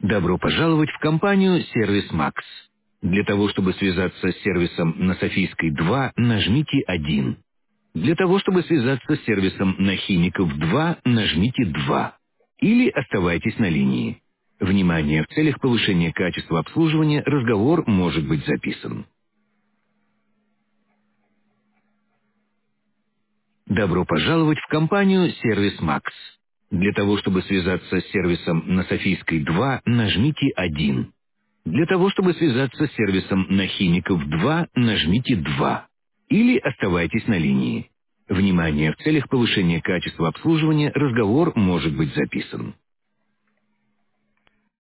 Добро пожаловать в компанию «Сервис Макс». Для того, чтобы связаться с сервисом на Софийской 2, нажмите 1. Для того, чтобы связаться с сервисом на Химиков 2, нажмите 2. Или оставайтесь на линии. Внимание! В целях повышения качества обслуживания разговор может быть записан. Добро пожаловать в компанию «Сервис Макс». Для того, чтобы связаться с сервисом на Софийской 2, нажмите 1. Для того, чтобы связаться с сервисом на Химиков 2, нажмите 2. Или оставайтесь на линии. Внимание! В целях повышения качества обслуживания разговор может быть записан.